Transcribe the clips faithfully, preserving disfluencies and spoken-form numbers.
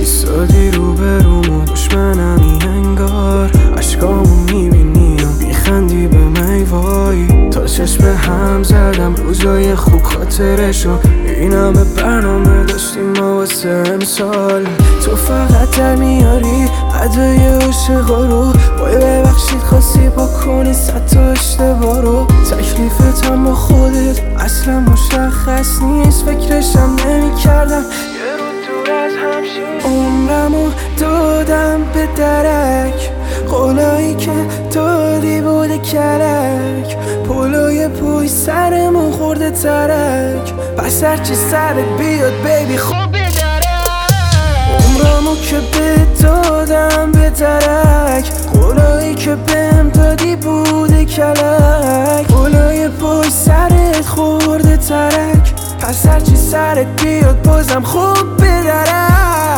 ایستادی رو برومو دشمنمی انگار، عشقامو میبینی و میخندی به می وای. تا چشم هم زدم روزای خوب خاطرشو، این همه برنامه داشتیم ما واسه امسال. تو فقط در میاری ادای عشقا رو، وای ببخشید خواستی بکنی صد تا اشتباه رو. تکلیفت هم با خودت اصلا مشخص نیست، فکرشم نمی کردم یه رو دور از همشی. عمرمو دادم به درک، قولایی که دادی بوده کلک، پولوی پوی سرمون خورده ترک، پس هرچی سرت بیاد بیبی خوب بدرک. عمرمو که به دادم به درک، قولایی که بهم دادی بوده کلک، پولوی پوی سرت خورده ترک، پس هرچی سرت بیاد بازم خوب بدرک.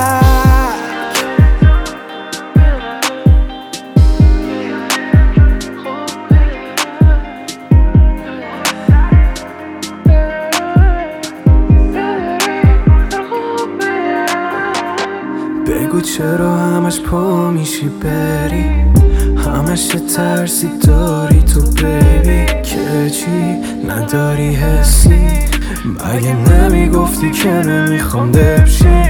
بگو چرا همش پا میشی بری، همش ترسی داری تو بیبی، که چی نداری حسی، مگه نمیگفتی که نمیخوام دبشی.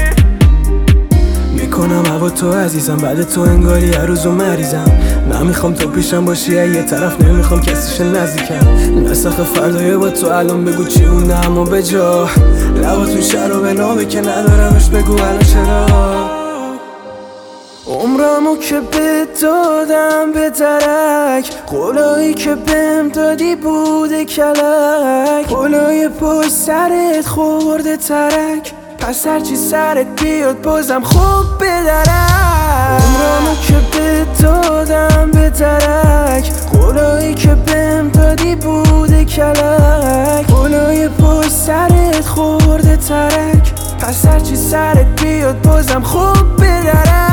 میکنم هوا تو عزیزم، بعد تو انگاری هر روزو مریضم. نمیخوام تو پیشم باشی یه طرف، نمیخوام کسیش نزدیکم. نسخ فردای با تو الان بگو چی اونه اما به جا لباتون شرابه نامه که ندارمش، بگو الان چرا. عمرمو که به دادم به درک، قولایی که بهم دادی بوده کلک، قولای پشت سرت خورده ترک، پس هرچی سرت بیاد بازم خوب بدرک. عمرمو که به دادم به درک، قولایی که بهم دادی بوده کلک، قولای پشت سرت خورده ترک، پس هرچی سرت بیاد بازم خوب بدرک.